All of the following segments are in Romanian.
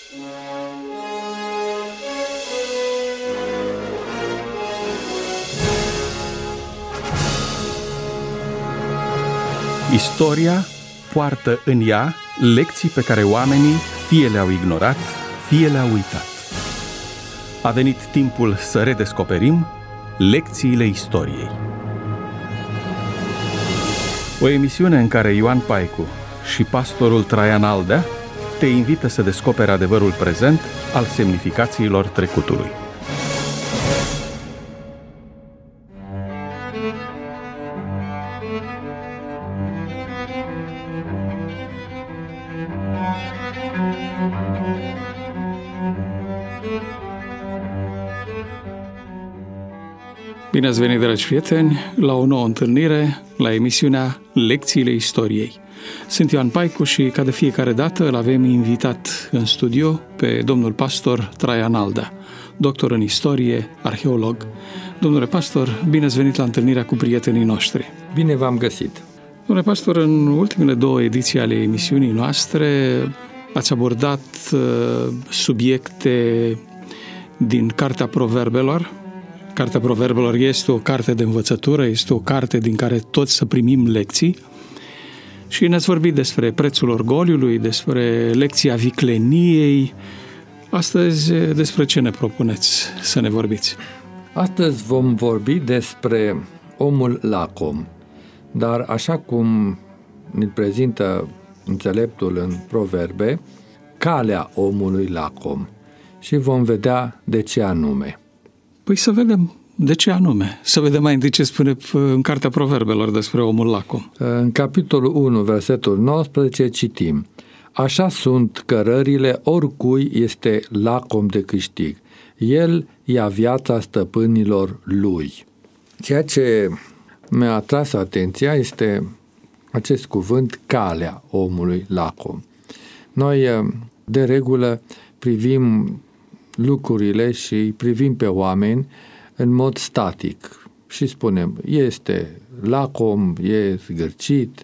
Istoria poartă în ea lecții pe care oamenii fie le-au ignorat, fie le-au uitat. A venit timpul să redescoperim lecțiile istoriei. O emisiune în care Ioan Paicu și pastorul Traian Aldea te invită să descoperi adevărul prezent al semnificațiilor trecutului. Bine ați venit, dragi prieteni, la o nouă întâlnire, la emisiunea Lecțiile Istoriei. Sunt Ioan Paicu și, ca de fiecare dată, îl avem invitat în studio pe domnul pastor Traian Aldea, doctor în istorie, arheolog. Domnule pastor, bine ați venit la întâlnirea cu prietenii noștri. Bine v-am găsit. Domnule pastor, în ultimele două ediții ale emisiunii noastre ați abordat subiecte din Cartea Proverbelor. Cartea Proverbelor este o carte de învățătură, este o carte din care toți să primim lecții și ne-ați vorbit despre prețul orgoliului, despre lecția vicleniei. Astăzi despre ce ne propuneți să ne vorbiți? Astăzi vom vorbi despre omul lacom, dar așa cum ne prezintă înțeleptul în Proverbe, calea omului lacom și vom vedea de ce anume. Păi să vedem de ce anume. Să vedem mai întâi ce spune în Cartea Proverbelor despre omul lacom. În capitolul 1, versetul 19, citim: Așa sunt cărările oricui este lacom de câștig. El ia viața stăpânilor lui. Ceea ce mi-a atras atenția este acest cuvânt, calea omului lacom. Noi, de regulă, privim lucrurile și privim pe oameni în mod static și spunem, este lacom, e zgârcit,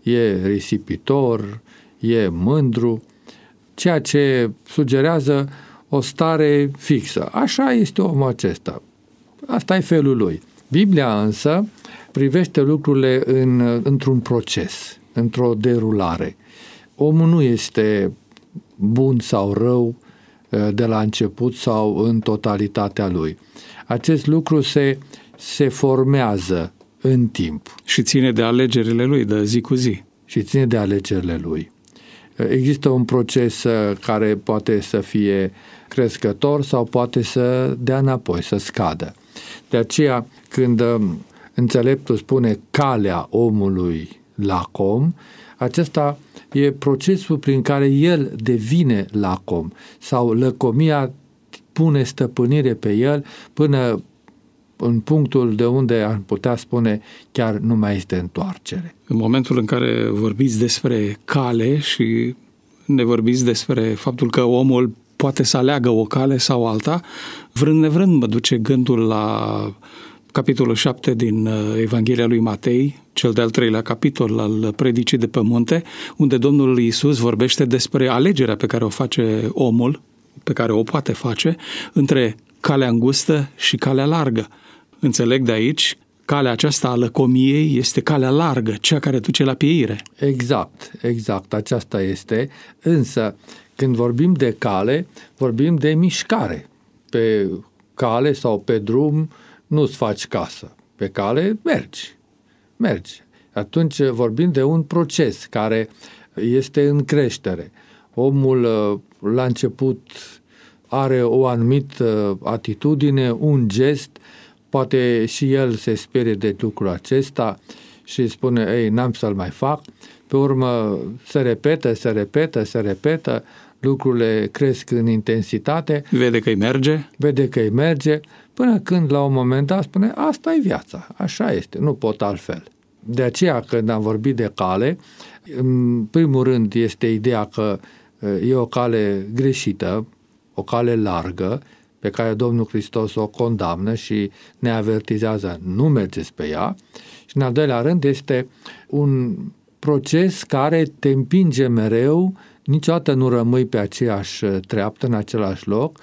e risipitor, e mândru, ceea ce sugerează o stare fixă. Așa este omul acesta. Asta e felul lui. Biblia însă privește lucrurile într-un proces, într-o derulare. Omul nu este bun sau rău de la început sau în totalitatea lui. Acest lucru se formează în timp. Și ține de alegerile lui de zi cu zi. Și ține de alegerile lui. Există un proces care poate să fie crescător sau poate să dea înapoi, să scadă. De aceea, când înțeleptul spune calea omului lacom, acesta e procesul prin care el devine lacom sau lăcomia pune stăpânire pe el până în punctul de unde am putea spune chiar nu mai este întoarcere. În momentul în care vorbiți despre cale și ne vorbiți despre faptul că omul poate să aleagă o cale sau alta, vrând nevrând mă duce gândul la capitolul 7 din Evanghelia lui Matei, cel de-al treilea capitol al predicii de pe munte, unde Domnul Iisus vorbește despre alegerea pe care o face omul, pe care o poate face, între calea îngustă și calea largă. Înțeleg de aici, calea aceasta a lăcomiei este calea largă, cea care duce la pieire. Exact, aceasta este. Însă, când vorbim de cale, vorbim de mișcare. Pe cale sau pe drum nu-ți faci casă. Pe cale mergi. Atunci vorbim de un proces care este în creștere. Omul la început are o anumită atitudine, un gest, poate și el se sperie de lucrul acesta și spune, ei, n-am să-l mai fac. Pe urmă se repetă, lucrurile cresc în intensitate. Vede că îi merge, până când la un moment dat spune, asta e viața, așa este, nu pot altfel. De aceea, când am vorbit de cale, în primul rând este ideea că e o cale greșită, o cale largă, pe care Domnul Hristos o condamnă și ne avertizează, nu mergeți pe ea. Și în al doilea rând este un proces care te împinge mereu niciodată nu rămâi pe aceeași treaptă, în același loc,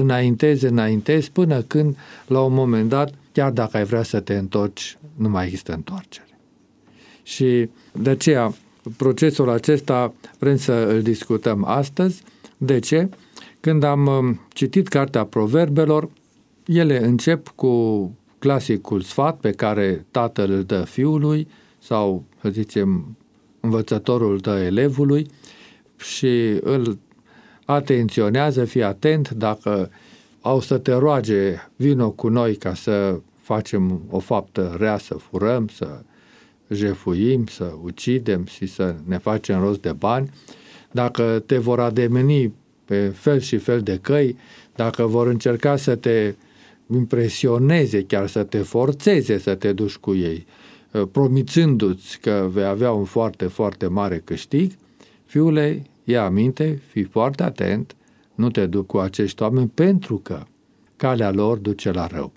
înaintezi până când, la un moment dat, chiar dacă ai vrea să te întorci, nu mai există întoarcere. Și de aceea, procesul acesta vrem să îl discutăm astăzi. De ce? Când am citit Cartea Proverbelor, ele încep cu clasicul sfat pe care tatăl îl dă fiului sau, să zicem, învățătorul dă elevului și îl atenționează, fii atent, dacă au să te roage, vino cu noi ca să facem o faptă rea, să furăm, să jefuim, să ucidem și să ne facem rost de bani. Dacă te vor ademeni pe fel și fel de căi, dacă vor încerca să te impresioneze, chiar să te forțeze să te duci cu ei, promițându-ți că vei avea un foarte, foarte mare câștig, fiule, ia aminte, fii foarte atent, nu te duc cu acești oameni pentru că calea lor duce la rău.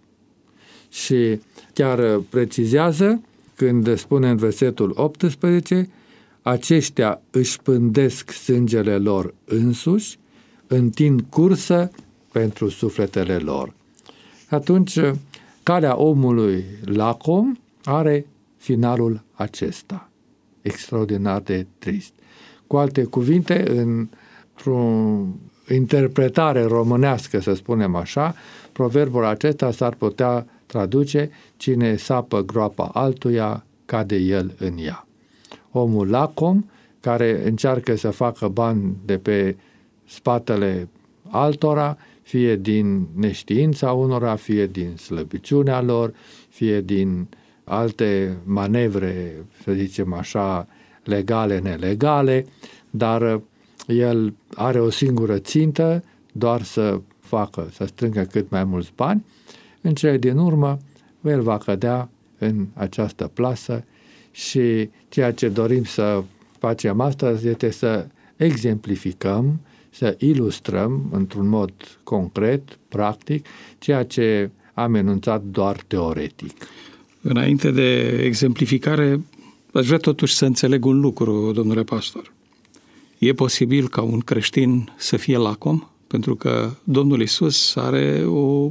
Și chiar precizează când spune în versetul 18, aceștia își pândesc sângele lor însuși, întind cursă pentru sufletele lor. Atunci, calea omului lacom are finalul acesta, extraordinar de trist. Cu alte cuvinte, într-o interpretare românească, să spunem așa, proverbul acesta s-ar putea traduce: cine sapă groapa altuia, cade el în ea. Omul lacom, care încearcă să facă bani de pe spatele altora, fie din neștiința unora, fie din slăbiciunea lor, fie din alte manevre, să zicem așa, legale, nelegale, dar el are o singură țintă, doar să strângă cât mai mulți bani. În cele din urmă, el va cădea în această plasă și ceea ce dorim să facem astăzi este să exemplificăm, să ilustrăm într-un mod concret, practic, ceea ce am enunțat doar teoretic. Înainte de exemplificare, aș vrea totuși să înțeleg un lucru, domnule pastor. E posibil ca un creștin să fie lacom? Pentru că Domnul Iisus are o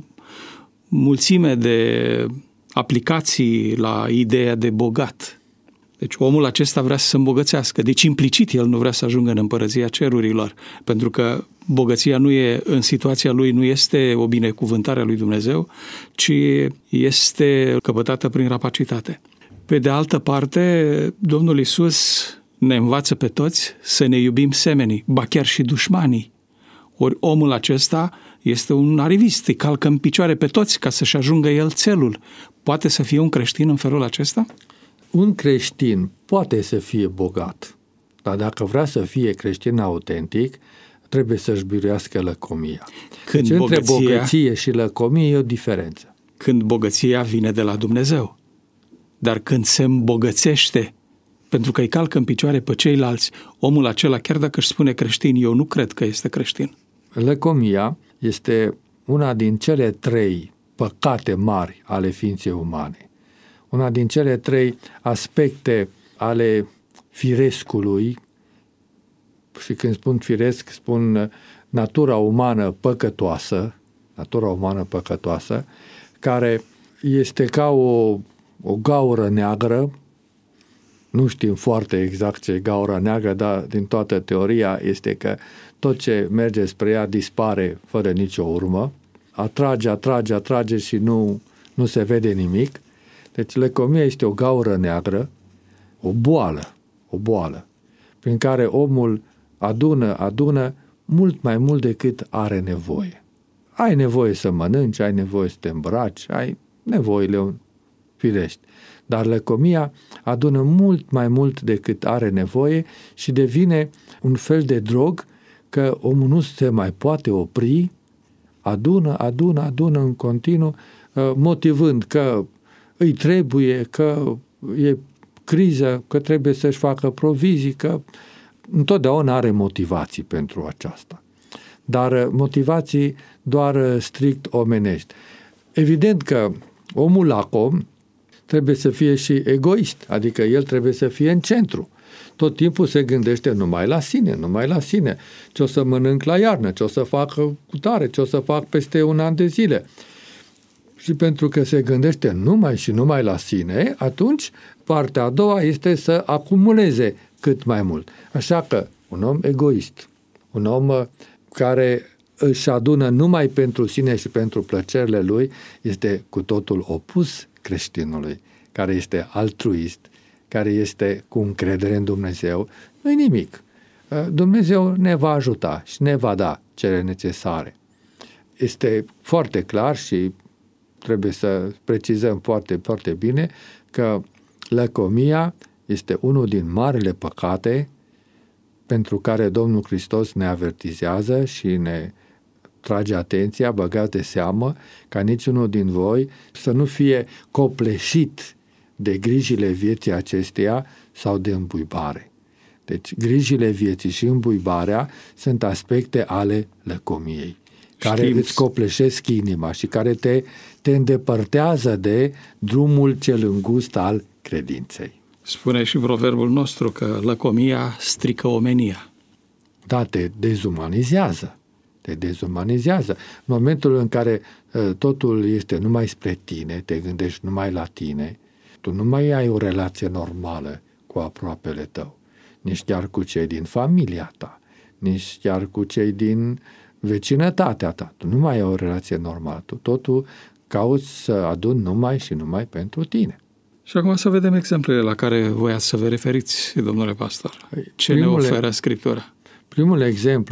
mulțime de aplicații la ideea de bogat. Deci omul acesta vrea să se îmbogățească. Deci implicit el nu vrea să ajungă în împărăția cerurilor, pentru că bogăția nu e, în situația lui, nu este o binecuvântare a lui Dumnezeu, ci este căpătată prin rapacitate. Pe de altă parte, Domnul Iisus ne învață pe toți să ne iubim semenii, ba chiar și dușmanii. Ori omul acesta este un arivist, îi calcă în picioare pe toți ca să-și ajungă el țelul. Poate să fie un creștin în felul acesta? Un creștin poate să fie bogat, dar dacă vrea să fie creștin autentic, trebuie să-și biruiască lăcomia. Deci între bogăție și lăcomie e o diferență. Când bogăția vine de la Dumnezeu, dar când se îmbogățește pentru că îi calcă în picioare pe ceilalți, omul acela, chiar dacă își spune creștin, eu nu cred că este creștin. Lăcomia este una din cele 3 păcate mari ale ființei umane. Una din cele 3 aspecte ale firescului, și când spun firesc, spun natura umană păcătoasă, care este ca o gaură neagră. Nu știm foarte exact ce e gaura neagră, dar din toată teoria este că tot ce merge spre ea dispare fără nicio urmă, atrage și nu se vede nimic. Deci lăcomia este o gaură neagră, o boală, prin care omul adună mult mai mult decât are nevoie. Ai nevoie să mănânci, ai nevoie să te îmbraci, ai nevoile firești. Dar lăcomia adună mult mai mult decât are nevoie și devine un fel de drog că omul nu se mai poate opri, adună în continuu, motivând că îi trebuie, că e criză, că trebuie să-și facă provizii, că întotdeauna are motivații pentru aceasta. Dar motivații doar strict omenești. Evident că omul lacom trebuie să fie și egoist, adică el trebuie să fie în centru. Tot timpul se gândește numai la sine, numai la sine. Ce o să mănânc la iarnă, ce o să fac cu tare, ce o să fac peste un an de zile. Și pentru că se gândește numai și numai la sine, atunci partea a doua este să acumuleze cât mai mult. Așa că un om egoist, un om care își adună numai pentru sine și pentru plăcerile lui, este cu totul opus creștinului, care este altruist, care este cu încredere în Dumnezeu. Nu-i nimic. Dumnezeu ne va ajuta și ne va da cele necesare. Este foarte clar și trebuie să precizăm foarte, foarte bine că lăcomia este unul din marile păcate pentru care Domnul Hristos ne avertizează și ne trage atenția, băgați de seamă, ca niciunul din voi să nu fie copleșit de grijile vieții acesteia sau de îmbuibare. Deci grijile vieții și îmbuibarea sunt aspecte ale lăcomiei, care îți copleșesc inima și care te îndepărtează de drumul cel îngust al credinței. Spune și proverbul nostru că lăcomia strică omenia. Da, te dezumanizează. Te dezumanizează. În momentul în care totul este numai spre tine, te gândești numai la tine, tu nu mai ai o relație normală cu aproapele tău, nici chiar cu cei din familia ta, nici chiar cu cei din vecinătatea ta. Tu nu mai ai o relație normală. Tu totul cauți să aduni numai și numai pentru tine. Și acum să vedem exemplele la care voiați să vă referiți, domnule pastor. Ce ne oferă Scriptura? Primul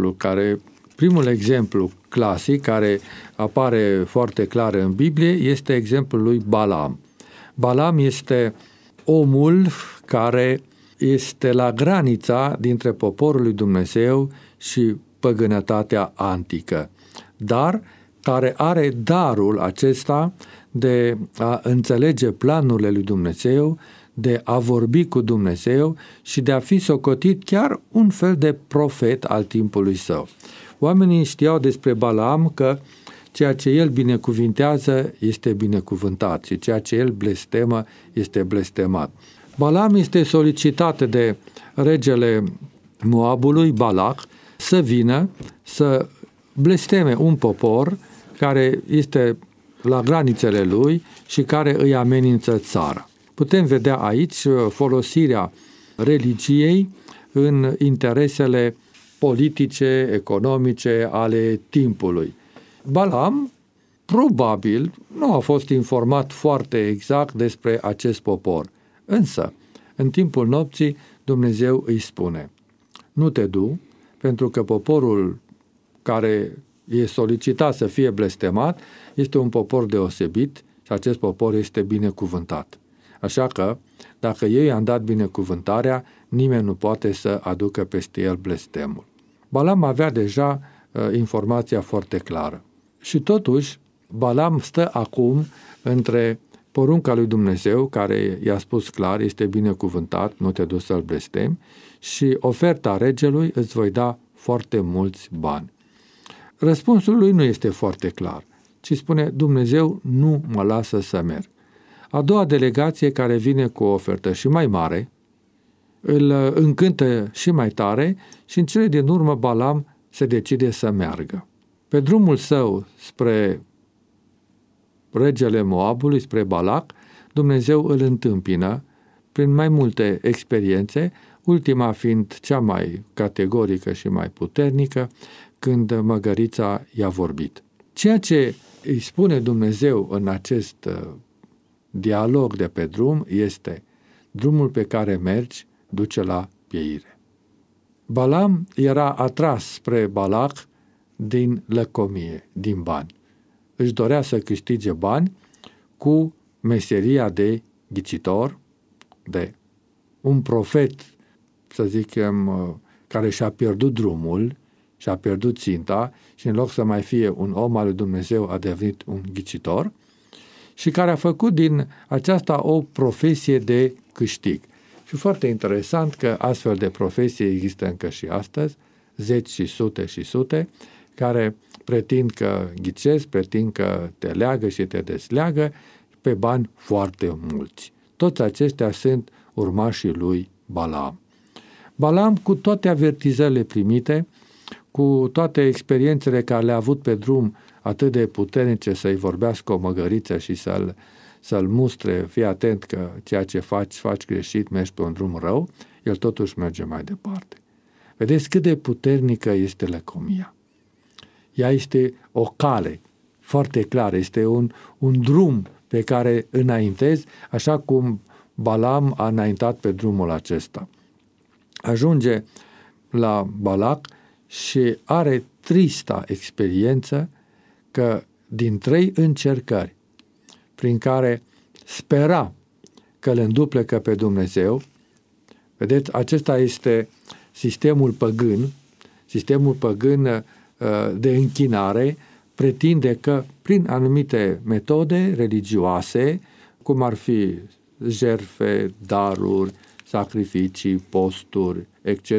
exemplu clasic care apare foarte clar în Biblie este exemplul lui Balaam. Balaam este omul care este la granița dintre poporul lui Dumnezeu și păgânătatea antică, dar care are darul acesta de a înțelege planurile lui Dumnezeu, de a vorbi cu Dumnezeu și de a fi socotit chiar un fel de profet al timpului său. Oamenii știau despre Balaam că ceea ce el binecuvintează este binecuvântat și ceea ce el blestemă este blestemat. Balaam este solicitat de regele Moabului, Balac, să vină să blesteme un popor care este la granițele lui și care îi amenință țara. Putem vedea aici folosirea religiei în interesele politice, economice ale timpului. Balaam probabil nu a fost informat foarte exact despre acest popor, însă în timpul nopții Dumnezeu îi spune: nu te du, pentru că poporul care e solicitat să fie blestemat este un popor deosebit și acest popor este binecuvântat. Așa că, dacă eu i-am dat binecuvântarea, nimeni nu poate să aducă peste el blestemul. Balaam avea deja informația foarte clară. Și totuși, Balaam stă acum între porunca lui Dumnezeu, care i-a spus clar, este binecuvântat, nu te duci să-l blestemi, și oferta regelui: îți voi da foarte mulți bani. Răspunsul lui nu este foarte clar, ci spune: Dumnezeu nu mă lasă să merg. A doua delegație, care vine cu o ofertă și mai mare, îl încântă și mai tare și în cele din urmă Balaam se decide să meargă. Pe drumul său spre regele Moabului, spre Balac, Dumnezeu îl întâmpină prin mai multe experiențe, ultima fiind cea mai categorică și mai puternică, când măgărița i-a vorbit. Ceea ce îi spune Dumnezeu în acest dialog de pe drum este: drumul pe care mergi duce la pieire. Balaam era atras spre Balac din lăcomie, din bani. Își dorea să câștige bani cu meseria de ghicitor, de un profet, să zicem, care și-a pierdut drumul, și-a pierdut ținta și în loc să mai fie un om al lui Dumnezeu a devenit un ghicitor și care a făcut din aceasta o profesie de câștig. Și foarte interesant că astfel de profesii există încă și astăzi, zeci și sute, care pretind că ghicesc, pretind că te leagă și te desleagă pe bani foarte mulți. Toți aceștia sunt urmașii lui Balaam. Balaam, cu toate avertizările primite, cu toate experiențele care le-a avut pe drum atât de puternice să-i vorbească o măgăriță și să-l mustre, fii atent că ceea ce faci greșit, mergi pe un drum rău, el totuși merge mai departe. Vedeți cât de puternică este lăcomia. Ea este o cale foarte clară, este un drum pe care înaintezi, așa cum Balaam a înaintat pe drumul acesta. Ajunge la Balac și are trista experiență că din 3 încercări prin care spera că îl înduplecă pe Dumnezeu, vedeți, acesta este sistemul păgân de închinare, pretinde că prin anumite metode religioase, cum ar fi jertfe, daruri, sacrificii, posturi, etc.,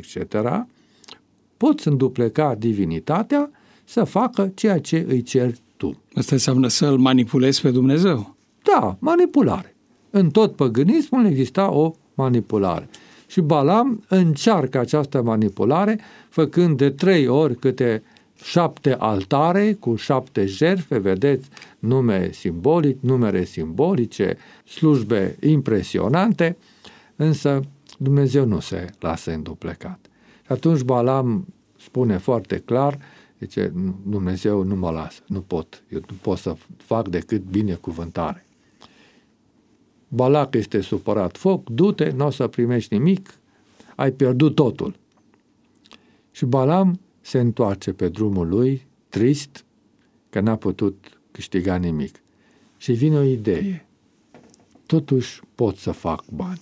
poți îndupleca divinitatea să facă ceea ce îi ceri tu. Asta înseamnă să-L manipulezi pe Dumnezeu? Da, manipulare. În tot păgânismul exista o manipulare. Și Balaam încearcă această manipulare făcând de 3 ori câte 7 altare cu 7 jertfe, vedeți, numere simbolice, slujbe impresionante, însă Dumnezeu nu se lasă înduplecat. Și atunci Balaam spune foarte clar, zice, Dumnezeu nu mă lasă, eu nu pot să fac decât binecuvântare. Balac este supărat, foc, du-te, nu o să primești nimic, ai pierdut totul. Și Balaam se întoarce pe drumul lui, trist, că n-a putut câștiga nimic. Și vine o idee. Totuși pot să fac bani.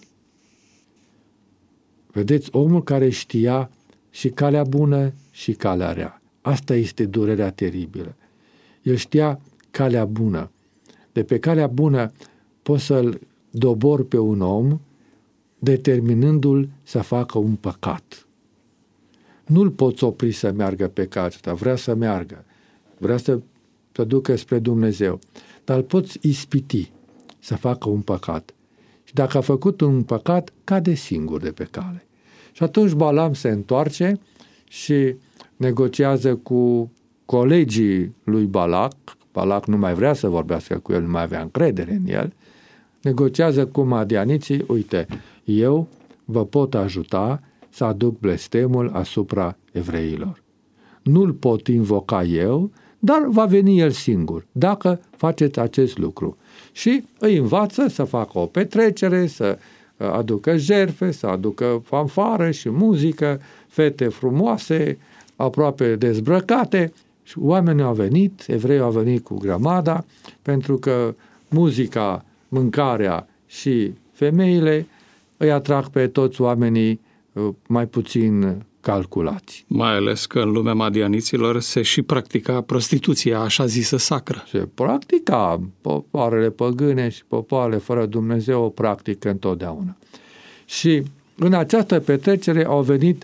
Vedeți, omul care știa și calea bună și calea rea. Asta este durerea teribilă. El știa calea bună. De pe calea bună poți să-l dobori pe un om, determinându-l să facă un păcat. Nu-l poți opri să meargă pe calea aceasta, vrea să meargă, vrea să se ducă spre Dumnezeu, dar îl poți ispiti să facă un păcat. Și dacă a făcut un păcat, cade singur de pe cale. Și atunci Balaam se întoarce și negociază cu colegii lui Balac. Balac nu mai vrea să vorbească cu el, nu mai avea încredere în el. Negociază cu madianiții, uite, eu vă pot ajuta să aduc blestemul asupra evreilor. Nu-l pot invoca eu, dar va veni el singur, dacă faceți acest lucru. Și îi învață să facă o petrecere, să aducă jertfe, să aducă fanfară și muzică, fete frumoase, aproape dezbrăcate. Și oamenii au venit, evreii au venit cu grămada, pentru că muzica, mâncarea și femeile îi atrag pe toți oamenii mai puțin calculați. Mai ales că în lumea madianiților se și practica prostituția, așa zisă sacră. Se practica, popoarele păgâne și popoarele fără Dumnezeu o practică întotdeauna. Și în această petrecere au venit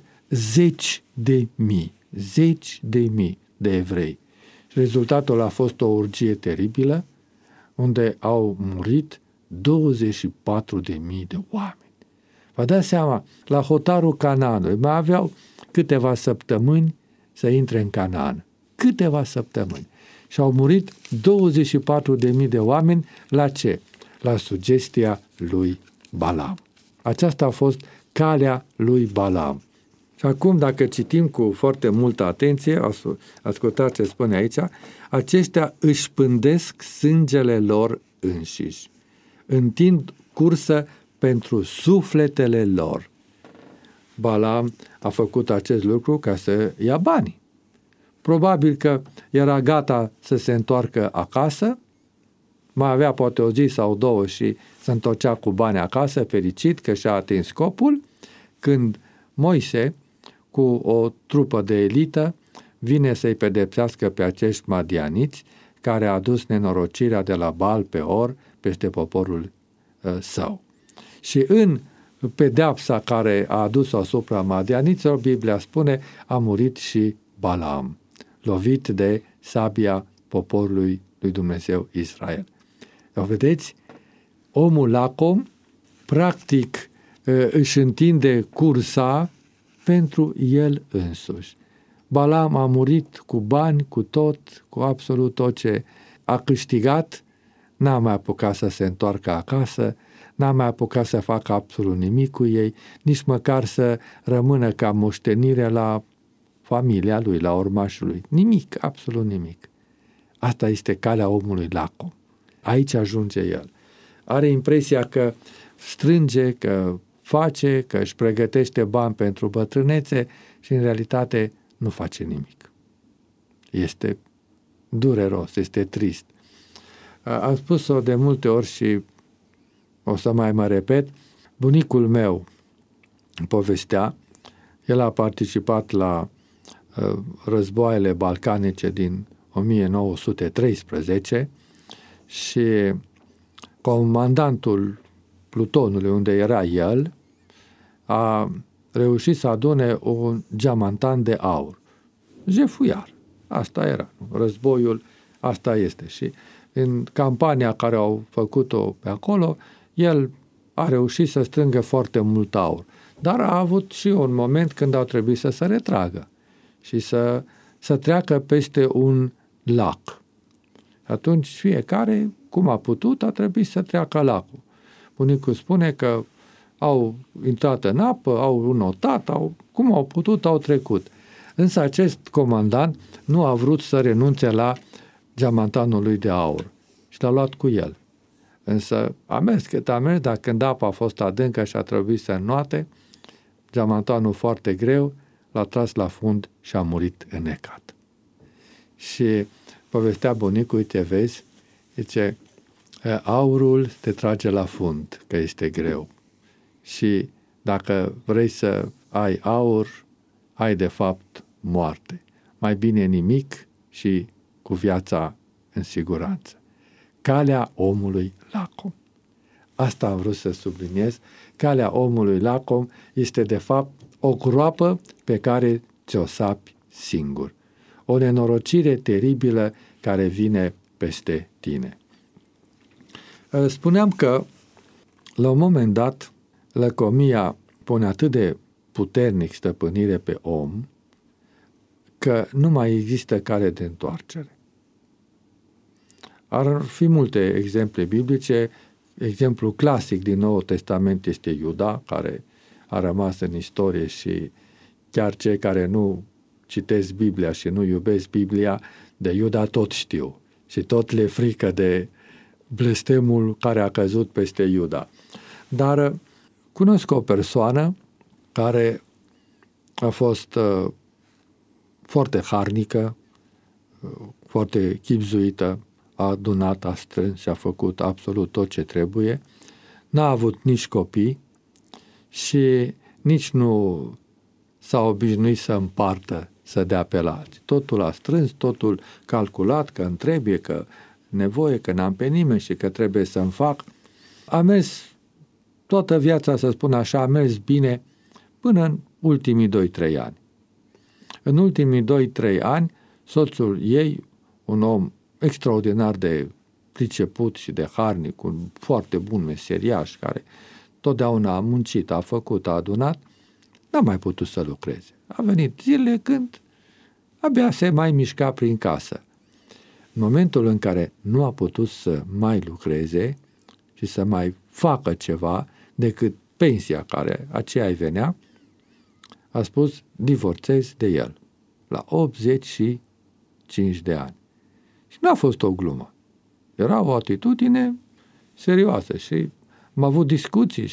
10.000 de evrei. Și rezultatul a fost o urgie teribilă, unde au murit 24.000 de oameni. Vă dați seama, la hotarul Canaanului mai aveau câteva săptămâni să intre în Canaan. Câteva săptămâni. Și au murit 24.000 de oameni la ce? La sugestia lui Balaam. Aceasta a fost calea lui Balaam. Și acum, dacă citim cu foarte multă atenție, ascultați ce spune aici, aceștia își pândesc sângele lor înșiși. Întind cursă pentru sufletele lor. Balaam a făcut acest lucru ca să ia bani. Probabil că era gata să se întoarcă acasă, mai avea poate o zi sau 2 și se întorcea cu bani acasă, fericit că și-a atins scopul, când Moise, cu o trupă de elită, vine să-i pedepsească pe acești madianiți care a adus nenorocirea de la Baal Peor peste poporul său. Și în pedeapsa care a adus-o asupra madianiților, Biblia spune, a murit și Balaam, lovit de sabia poporului lui Dumnezeu Israel. Vedeți, omul lacom, practic, își întinde cursa pentru el însuși. Balam a murit cu bani, cu tot, cu absolut tot ce a câștigat, n-a mai apucat să se întoarcă acasă, n-a mai apucat să facă absolut nimic cu ei, nici măcar să rămână ca moștenire la familia lui, la urmașul lui. Nimic, absolut nimic. Asta este calea omului lacom. Aici ajunge el. Are impresia că strânge, că face, că își pregătește bani pentru bătrânețe și în realitate nu face nimic. Este dureros, este trist. Am spus-o de multe ori și o să mai mă repet. Bunicul meu povestea, el a participat la războaiele balcanice din 1913 și comandantul plutonului unde era el a reușit să adune un geamantan de aur. Jefuiar. Asta era. Războiul, asta este. Și în campania care au făcut-o pe acolo, el a reușit să strângă foarte mult aur. Dar a avut și un moment când au trebuit să se retragă și să treacă peste un lac. Atunci fiecare, cum a putut, a trebuit să treacă lacul. Bunicul spune că au intrat în apă, au notat, cum au putut, au trecut. Însă acest comandant nu a vrut să renunțe la geamantanul lui de aur și l-a luat cu el. Însă a mers cât a mers, dar când apa a fost adâncă și a trebuit să înnoate, geamantanul foarte greu l-a tras la fund și a murit înnecat. Și povestea bunicul, uite vezi, zice, aurul te trage la fund, că este greu. Și dacă vrei să ai aur, ai de fapt moarte. Mai bine nimic și cu viața în siguranță. Calea omului lacom. Asta am vrut să subliniez. Calea omului lacom este de fapt o groapă pe care ți-o sapi singur. O nenorocire teribilă care vine peste tine. Spuneam că la un moment dat lăcomia pune atât de puternic stăpânire pe om că nu mai există cale de întoarcere. Ar fi multe exemple biblice. Exemplu clasic din Noul Testament este Iuda, care a rămas în istorie și chiar cei care nu citesc Biblia și nu iubesc Biblia, de Iuda tot știu și tot le frică de blestemul care a căzut peste Iuda. Dar cunosc o persoană care a fost foarte harnică, foarte chibzuită, a adunat, a strâns și a făcut absolut tot ce trebuie, n-a avut nici copii și nici nu s-a obișnuit să împartă, să dea pe la alții. Totul a strâns, totul calculat, că îmi trebuie, că nevoie, că n-am pe nimeni și că trebuie să-mi fac. A mers toată viața, să spun așa, a mers bine până în ultimii 2-3 ani. În ultimii 2-3 ani, soțul ei, un om extraordinar de priceput și de harnic, un foarte bun meseriaș, care totdeauna a muncit, a făcut, a adunat, n-a mai putut să lucreze. A venit zilele când abia se mai mișca prin casă. În momentul în care nu a putut să mai lucreze și să mai facă ceva decât pensia care aceea îi venea, a spus, divorțez de el, la 85 de ani. Și nu a fost o glumă. Era o atitudine serioasă și am avut discuții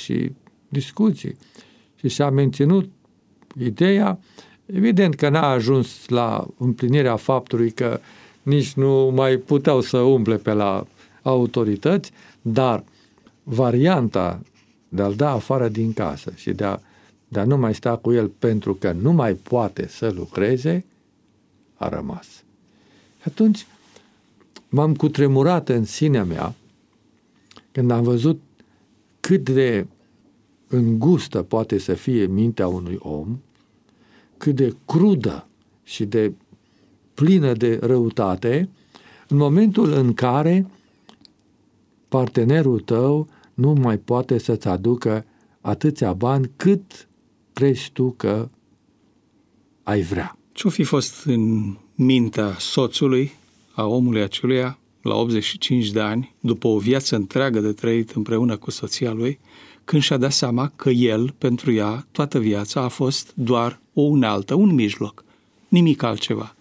și și-a menținut ideea. Evident că n-a ajuns la împlinirea faptului că nici nu mai puteau să umble pe la autorități, dar varianta de a-l da afară din casă și de a nu mai sta cu el pentru că nu mai poate să lucreze, a rămas. Și atunci m-am cutremurat în sinea mea când am văzut cât de îngustă poate să fie mintea unui om, cât de crudă și de plină de răutate, în momentul în care partenerul tău nu mai poate să-ți aducă atâția bani cât crezi tu că ai vrea. Ce-o fi fost în mintea soțului, a omului aceluia, la 85 de ani, după o viață întreagă de trăit împreună cu soția lui, când și-a dat seama că el, pentru ea, toată viața a fost doar o unealtă, un mijloc, nimic altceva.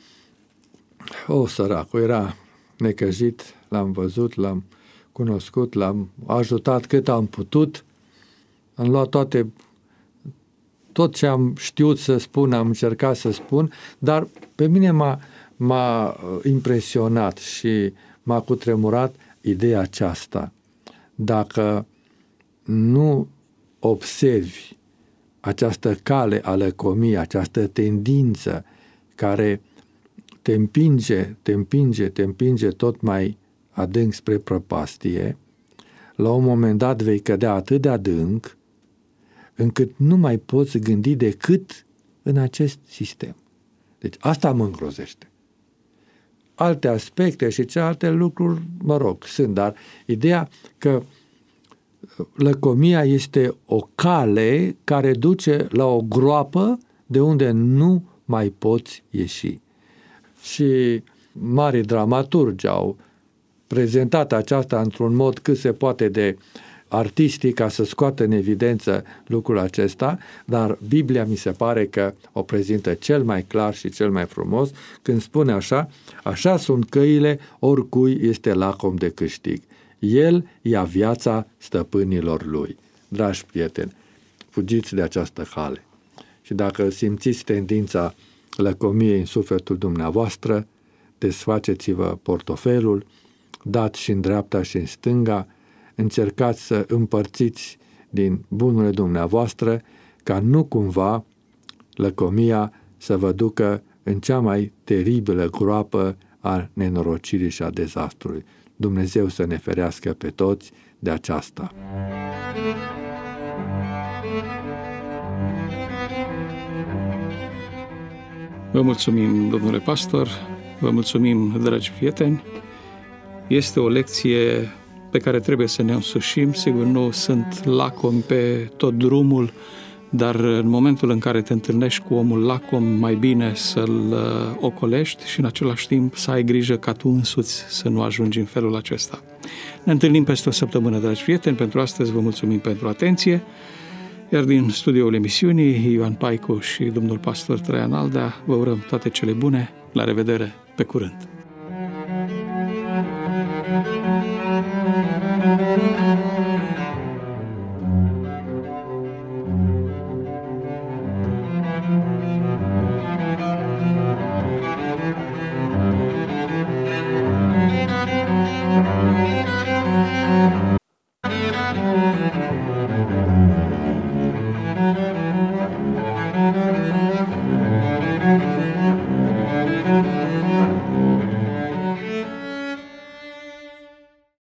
Săracul era necăjit, l-am văzut, l-am cunoscut, l-am ajutat cât am putut, am luat tot ce am știut să spun, am încercat să spun, dar pe mine m-a impresionat și m-a cutremurat ideea aceasta. Dacă nu observi această cale a lăcomiei, această tendință care te împinge tot mai adânc spre prăpastie, la un moment dat vei cădea atât de adânc încât nu mai poți gândi decât în acest sistem. Deci asta mă îngrozește. Alte aspecte și celelalte lucruri, sunt, dar ideea că lăcomia este o cale care duce la o groapă de unde nu mai poți ieși. Și mari dramaturgi au prezentat aceasta într-un mod cât se poate de artistic ca să scoată în evidență lucrul acesta, dar Biblia mi se pare că o prezintă cel mai clar și cel mai frumos când spune așa sunt căile oricui este lacom de câștig. El ia viața stăpânilor lui. Dragi prieteni, fugiți de această cale. Și dacă simțiți tendința lăcomiei în sufletul dumneavoastră, desfaceți-vă portofelul, dați și în dreapta și în stânga, încercați să împărțiți din bunurile dumneavoastră ca nu cumva lăcomia să vă ducă în cea mai teribilă groapă a nenorocirii și a dezastrului. Dumnezeu să ne ferească pe toți de aceasta. Vă mulțumim, domnule pastor, vă mulțumim, dragi prieteni. Este o lecție pe care trebuie să ne însușim. Sigur, nu sunt lacomi pe tot drumul, dar în momentul în care te întâlnești cu omul lacom, mai bine să-l ocolești și în același timp să ai grijă ca tu însuți să nu ajungi în felul acesta. Ne întâlnim peste o săptămână, dragi prieteni. Pentru astăzi vă mulțumim pentru atenție. Iar din studioul emisiunii, Ioan Paicu și domnul pastor Traian Aldea, vă urăm toate cele bune. La revedere, pe curând!